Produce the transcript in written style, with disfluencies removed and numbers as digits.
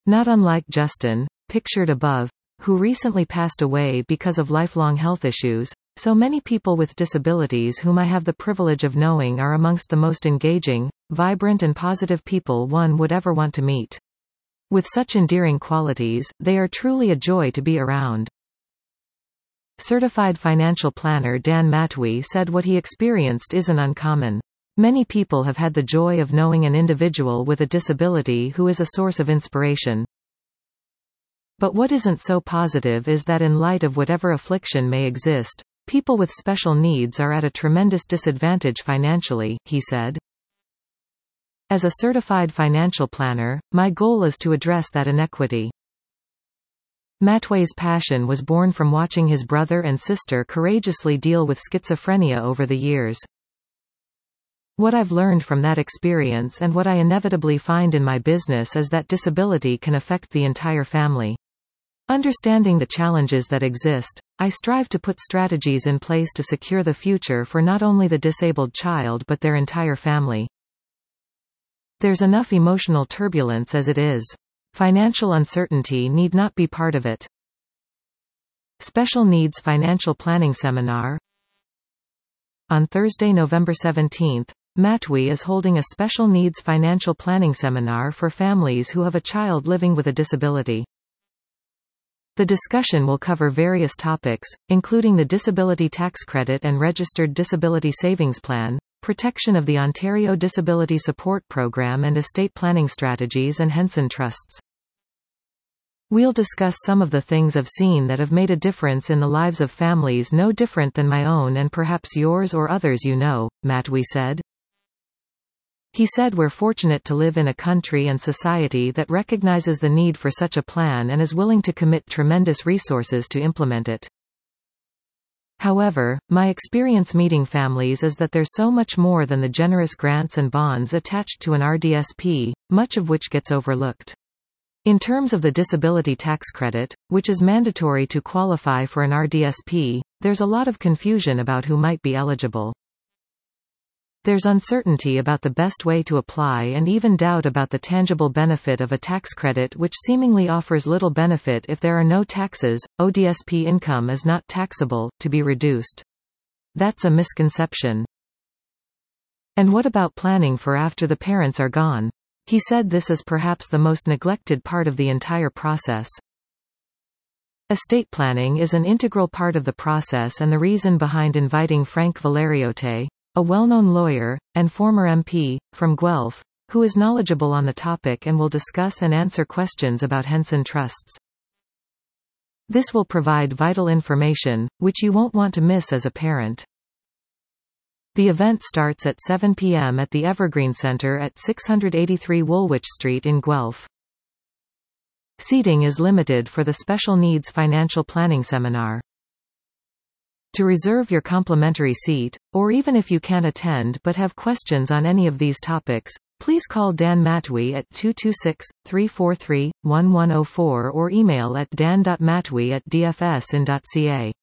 Not unlike Justin, pictured above, who recently passed away because of lifelong health issues, so many people with disabilities whom I have the privilege of knowing are amongst the most engaging, vibrant and positive people one would ever want to meet. With such endearing qualities, they are truly a joy to be around. Certified financial planner Dan Matwee said what he experienced isn't uncommon. Many people have had the joy of knowing an individual with a disability who is a source of inspiration. But what isn't so positive is that in light of whatever affliction may exist, people with special needs are at a tremendous disadvantage financially, he said. As a certified financial planner, my goal is to address that inequity. Matwee's passion was born from watching his brother and sister courageously deal with schizophrenia over the years. What I've learned from that experience and what I inevitably find in my business is that disability can affect the entire family. Understanding the challenges that exist, I strive to put strategies in place to secure the future for not only the disabled child but their entire family. There's enough emotional turbulence as it is. Financial uncertainty need not be part of it. Special Needs Financial Planning Seminar. On Thursday, November 17, Matwee is holding a Special Needs Financial Planning Seminar for families who have a child living with a disability. The discussion will cover various topics, including the Disability Tax Credit and Registered Disability Savings Plan, protection of the Ontario Disability Support Program and estate planning strategies and Henson Trusts. We'll discuss some of the things I've seen that have made a difference in the lives of families no different than my own and perhaps yours or others you know, Matwee said. He said we're fortunate to live in a country and society that recognizes the need for such a plan and is willing to commit tremendous resources to implement it. However, my experience meeting families is that there's so much more than the generous grants and bonds attached to an RDSP, much of which gets overlooked. In terms of the disability tax credit, which is mandatory to qualify for an RDSP, there's a lot of confusion about who might be eligible. There's uncertainty about the best way to apply and even doubt about the tangible benefit of a tax credit which seemingly offers little benefit if there are no taxes. ODSP income is not taxable, to be reduced. That's a misconception. And what about planning for after the parents are gone? He said this is perhaps the most neglected part of the entire process. Estate planning is an integral part of the process and the reason behind inviting Frank Valeriote, a well-known lawyer, and former MP, from Guelph, who is knowledgeable on the topic and will discuss and answer questions about Henson Trusts. This will provide vital information, which you won't want to miss as a parent. The event starts at 7 p.m. at the Evergreen Centre at 683 Woolwich Street in Guelph. Seating is limited for the Special Needs Financial Planning Seminar. To reserve your complimentary seat, or even if you can't attend but have questions on any of these topics, please call Dan Matwee at 226-343-1104 or email at dan.matwee@dfsin.ca.